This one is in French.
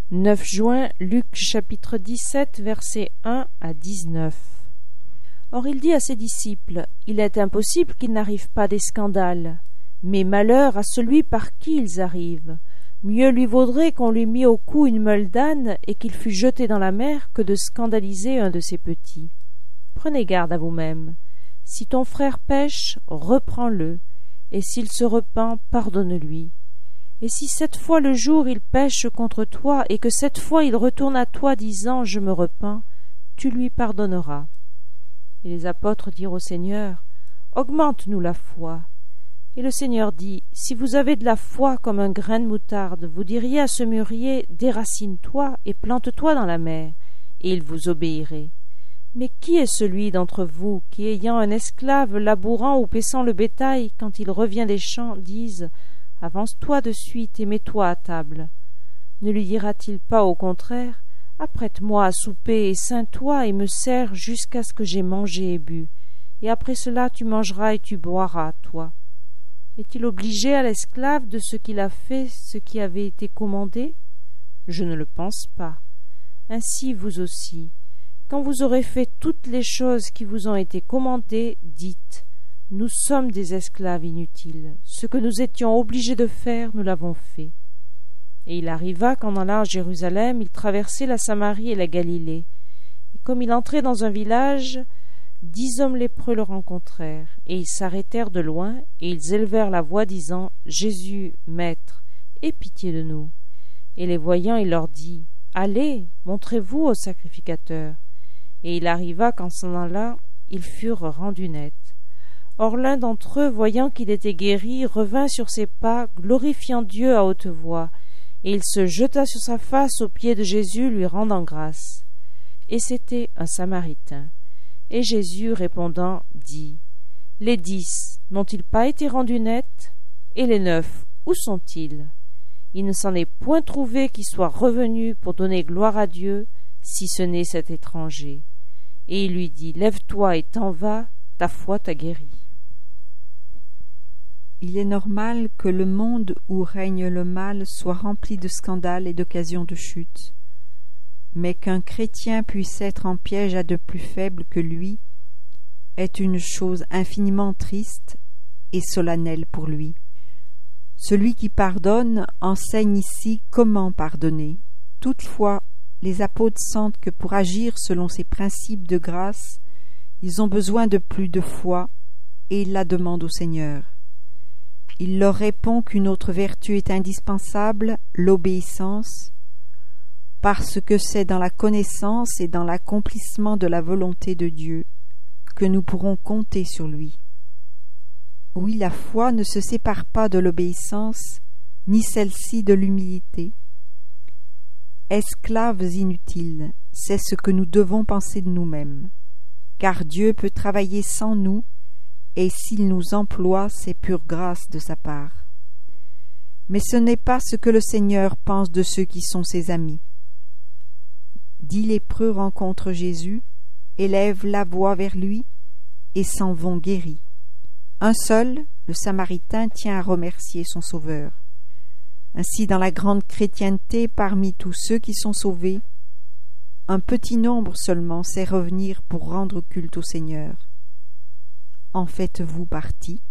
9 juin, Luc chapitre 17, versets 1 à 19. Or il dit à ses disciples, il est impossible qu'il n'arrive pas des scandales, mais malheur à celui par qui ils arrivent. Mieux lui vaudrait qu'on lui mît au cou une meule d'âne et qu'il fût jeté dans la mer que de scandaliser un de ses petits. Prenez garde à vous-même. Si ton frère pêche, reprends-le, et s'il se repent, pardonne-lui. Et si 7 fois le jour il pêche contre toi, et que 7 fois il retourne à toi disant « Je me repens », tu lui pardonneras. Et les apôtres dirent au Seigneur « Augmente-nous la foi ». Et le Seigneur dit « Si vous avez de la foi comme un grain de moutarde, vous diriez à ce mûrier « Déracine-toi et plante-toi dans la mer », et il vous obéirait. Mais qui est celui d'entre vous qui, ayant un esclave labourant ou paissant le bétail, quand il revient des champs, dise « Avance-toi de suite et mets-toi à table » Ne lui dira-t-il pas au contraire « Apprête-moi à souper et ceins-toi et me sers jusqu'à ce que j'aie mangé et bu, et après cela tu mangeras et tu boiras, toi » Est-il obligé à l'esclave de ce qu'il a fait ce qui avait été commandé? Je ne le pense pas. Ainsi vous aussi, quand vous aurez fait toutes les choses qui vous ont été commandées, dites « Nous sommes des esclaves inutiles. Ce que nous étions obligés de faire, nous l'avons fait. » Et il arriva qu'en allant à Jérusalem, il traversait la Samarie et la Galilée. Et comme il entrait dans un village, 10 hommes lépreux le rencontrèrent, et ils s'arrêtèrent de loin, et ils élevèrent la voix, disant « Jésus, Maître, aie pitié de nous. » Et les voyant, il leur dit « Allez, montrez-vous au sacrificateur. » Et il arriva qu'en s'en allant, ils furent rendus nets. Or l'un d'entre eux, voyant qu'il était guéri, revint sur ses pas, glorifiant Dieu à haute voix, et il se jeta sur sa face aux pieds de Jésus, lui rendant grâce. Et c'était un Samaritain. Et Jésus, répondant, dit « Les 10 n'ont-ils pas été rendus nets? Et les 9, où sont-ils? Il ne s'en est point trouvé qui soit revenu pour donner gloire à Dieu, si ce n'est cet étranger. » Et il lui dit « Lève-toi et t'en vas, ta foi t'a guéri. » Il est normal que le monde où règne le mal soit rempli de scandales et d'occasions de chute. Mais qu'un chrétien puisse être en piège à de plus faibles que lui est une chose infiniment triste et solennelle pour lui. Celui qui pardonne enseigne ici comment pardonner. Toutefois, les apôtres sentent que pour agir selon ces principes de grâce, ils ont besoin de plus de foi et ils la demandent au Seigneur. Il leur répond qu'une autre vertu est indispensable, l'obéissance, parce que c'est dans la connaissance et dans l'accomplissement de la volonté de Dieu que nous pourrons compter sur lui. Oui, la foi ne se sépare pas de l'obéissance, ni celle-ci de l'humilité. Esclaves inutiles, c'est ce que nous devons penser de nous-mêmes, car Dieu peut travailler sans nous, et s'il nous emploie, c'est pure grâce de sa part. Mais ce n'est pas ce que le Seigneur pense de ceux qui sont ses amis. 10 lépreux rencontrent Jésus, élèvent la voix vers lui et s'en vont guéris. Un seul, le Samaritain, tient à remercier son Sauveur. Ainsi, dans la grande chrétienté, parmi tous ceux qui sont sauvés, un petit nombre seulement sait revenir pour rendre culte au Seigneur. En faites-vous partie?